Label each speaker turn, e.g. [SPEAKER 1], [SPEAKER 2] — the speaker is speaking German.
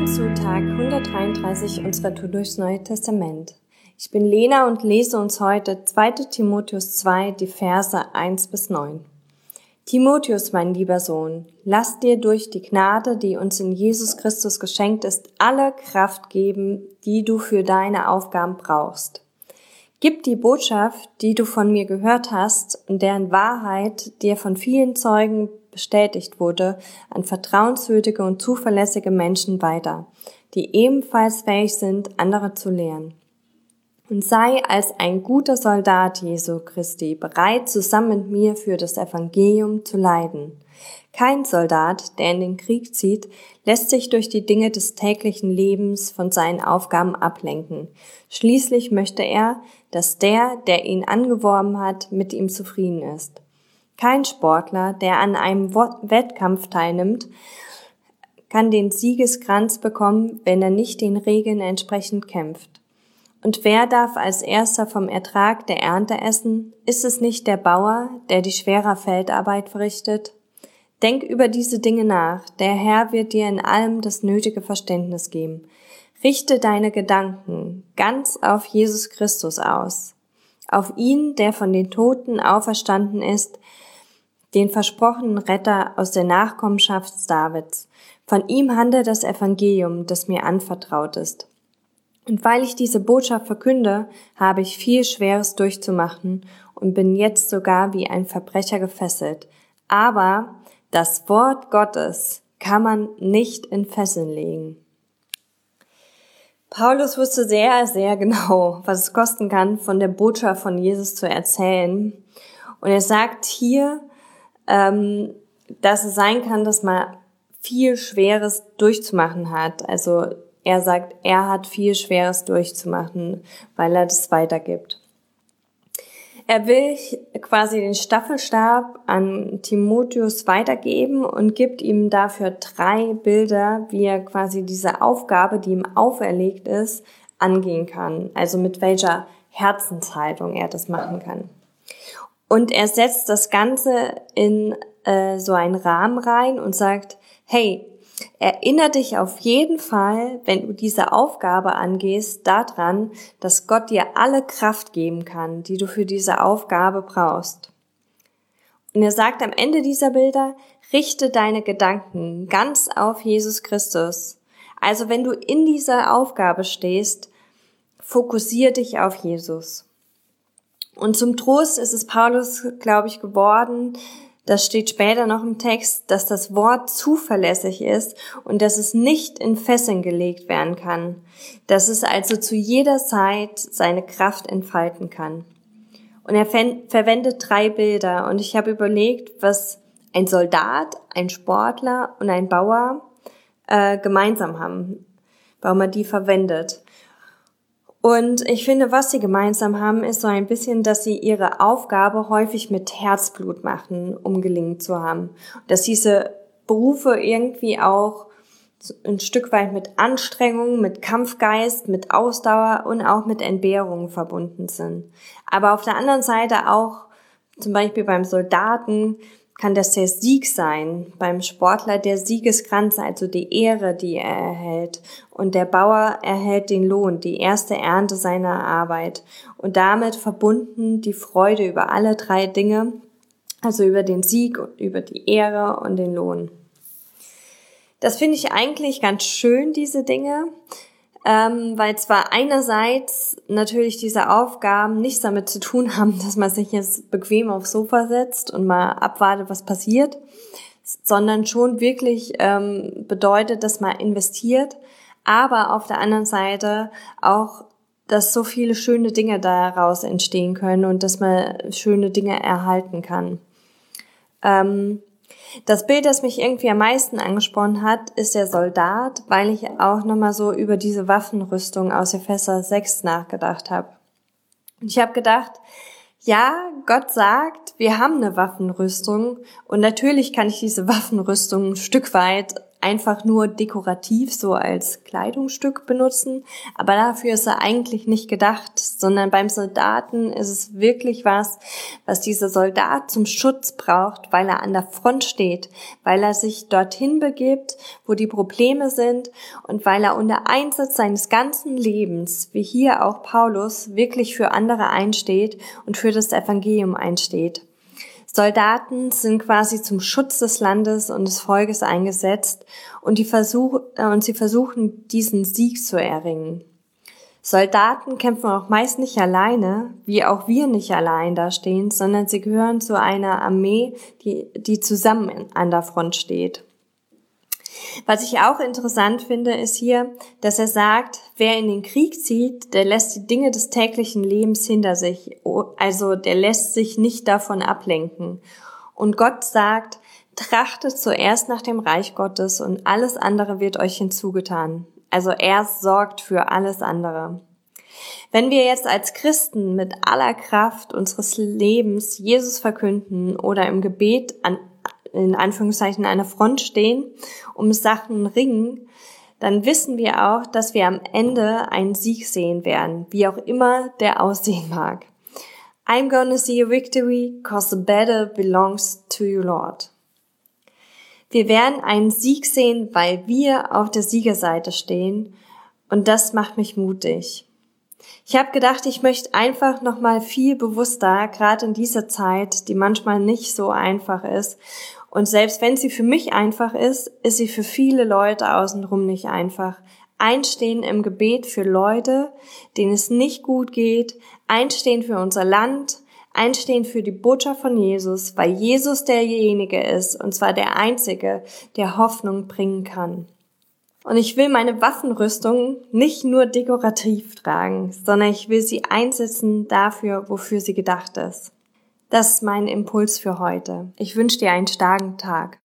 [SPEAKER 1] Willkommen zu Tag 133 unserer Tour durchs Neue Testament. Ich bin Lena und lese uns heute 2. Timotheus 2, die Verse 1 bis 9. Timotheus, mein lieber Sohn, lass dir durch die Gnade, die uns in Jesus Christus geschenkt ist, alle Kraft geben, die du für deine Aufgaben brauchst. Gib die Botschaft, die du von mir gehört hast und deren Wahrheit dir von vielen Zeugen bestätigt wurde, an vertrauenswürdige und zuverlässige Menschen weiter, die ebenfalls fähig sind, andere zu lehren. Und sei als ein guter Soldat Jesu Christi bereit, zusammen mit mir für das Evangelium zu leiden. Kein Soldat, der in den Krieg zieht, lässt sich durch die Dinge des täglichen Lebens von seinen Aufgaben ablenken. Schließlich möchte er, dass der ihn angeworben hat, mit ihm zufrieden ist. Kein Sportler, der an einem Wettkampf teilnimmt, kann den Siegeskranz bekommen, wenn er nicht den Regeln entsprechend kämpft. Und wer darf als Erster vom Ertrag der Ernte essen? Ist es nicht der Bauer, der die schwere Feldarbeit verrichtet? Denk über diese Dinge nach. Der Herr wird dir in allem das nötige Verständnis geben. Richte deine Gedanken ganz auf Jesus Christus aus. Auf ihn, der von den Toten auferstanden ist, den versprochenen Retter aus der Nachkommenschaft Davids. Von ihm handelt das Evangelium, das mir anvertraut ist. Und weil ich diese Botschaft verkünde, habe ich viel Schweres durchzumachen und bin jetzt sogar wie ein Verbrecher gefesselt. Aber das Wort Gottes kann man nicht in Fesseln legen. Paulus wusste sehr, sehr genau, was es kosten kann, von der Botschaft von Jesus zu erzählen. Und er sagt hier, dass es sein kann, dass man viel Schweres durchzumachen hat. Also er sagt, er hat viel Schweres durchzumachen, weil er das weitergibt. Er will quasi den Staffelstab an Timotheus weitergeben und gibt ihm dafür 3 Bilder, wie er quasi diese Aufgabe, die ihm auferlegt ist, angehen kann. Also mit welcher Herzenshaltung er das machen kann. Und er setzt das Ganze in so einen Rahmen rein und sagt, hey, erinnere dich auf jeden Fall, wenn du diese Aufgabe angehst, daran, dass Gott dir alle Kraft geben kann, die du für diese Aufgabe brauchst. Und er sagt am Ende dieser Bilder, richte deine Gedanken ganz auf Jesus Christus. Also wenn du in dieser Aufgabe stehst, fokussiere dich auf Jesus. Und zum Trost ist es Paulus, glaube ich, geworden, das steht später noch im Text, dass das Wort zuverlässig ist und dass es nicht in Fesseln gelegt werden kann, dass es also zu jeder Zeit seine Kraft entfalten kann. Und er verwendet 3 Bilder und ich habe überlegt, was ein Soldat, ein Sportler und ein Bauer gemeinsam haben, warum er die verwendet. Und ich finde, was sie gemeinsam haben, ist so ein bisschen, dass sie ihre Aufgabe häufig mit Herzblut machen, um gelingen zu haben. Dass diese Berufe irgendwie auch ein Stück weit mit Anstrengung, mit Kampfgeist, mit Ausdauer und auch mit Entbehrungen verbunden sind. Aber auf der anderen Seite auch, zum Beispiel beim Soldaten, kann das der Sieg sein, beim Sportler der Siegeskranz, also die Ehre, die er erhält. Und der Bauer erhält den Lohn, die erste Ernte seiner Arbeit. Und damit verbunden die Freude über alle 3 Dinge, also über den Sieg, über die Ehre und den Lohn. Das finde ich eigentlich ganz schön, diese Dinge, weil zwar einerseits natürlich diese Aufgaben nichts damit zu tun haben, dass man sich jetzt bequem aufs Sofa setzt und mal abwartet, was passiert, sondern schon wirklich bedeutet, dass man investiert, aber auf der anderen Seite auch, dass so viele schöne Dinge daraus entstehen können und dass man schöne Dinge erhalten kann. Das Bild, das mich irgendwie am meisten angesprochen hat, ist der Soldat, weil ich auch nochmal so über diese Waffenrüstung aus Epheser 6 nachgedacht habe. Und ich habe gedacht, ja, Gott sagt, wir haben eine Waffenrüstung und natürlich kann ich diese Waffenrüstung ein Stück weit einfach nur dekorativ so als Kleidungsstück benutzen, aber dafür ist er eigentlich nicht gedacht, sondern beim Soldaten ist es wirklich was dieser Soldat zum Schutz braucht, weil er an der Front steht, weil er sich dorthin begibt, wo die Probleme sind und weil er unter Einsatz seines ganzen Lebens, wie hier auch Paulus, wirklich für andere einsteht und für das Evangelium einsteht. Soldaten sind quasi zum Schutz des Landes und des Volkes eingesetzt und sie versuchen, diesen Sieg zu erringen. Soldaten kämpfen auch meist nicht alleine, wie auch wir nicht allein dastehen, sondern sie gehören zu einer Armee, die zusammen an der Front steht. Was ich auch interessant finde, ist hier, dass er sagt, wer in den Krieg zieht, der lässt die Dinge des täglichen Lebens hinter sich, also der lässt sich nicht davon ablenken. Und Gott sagt, trachtet zuerst nach dem Reich Gottes und alles andere wird euch hinzugetan. Also er sorgt für alles andere. Wenn wir jetzt als Christen mit aller Kraft unseres Lebens Jesus verkünden oder im Gebet in Anführungszeichen an der Front stehen, um Sachen ringen, dann wissen wir auch, dass wir am Ende einen Sieg sehen werden, wie auch immer der aussehen mag. I'm gonna see a victory, 'cause the battle belongs to you, Lord. Wir werden einen Sieg sehen, weil wir auf der Siegerseite stehen und das macht mich mutig. Ich habe gedacht, ich möchte einfach nochmal viel bewusster, gerade in dieser Zeit, die manchmal nicht so einfach ist, und selbst wenn sie für mich einfach ist sie für viele Leute außenrum nicht einfach. Einstehen im Gebet für Leute, denen es nicht gut geht, einstehen für unser Land, einstehen für die Botschaft von Jesus, weil Jesus derjenige ist, und zwar der Einzige, der Hoffnung bringen kann. Und ich will meine Waffenrüstung nicht nur dekorativ tragen, sondern ich will sie einsetzen dafür, wofür sie gedacht ist. Das ist mein Impuls für heute. Ich wünsche dir einen starken Tag.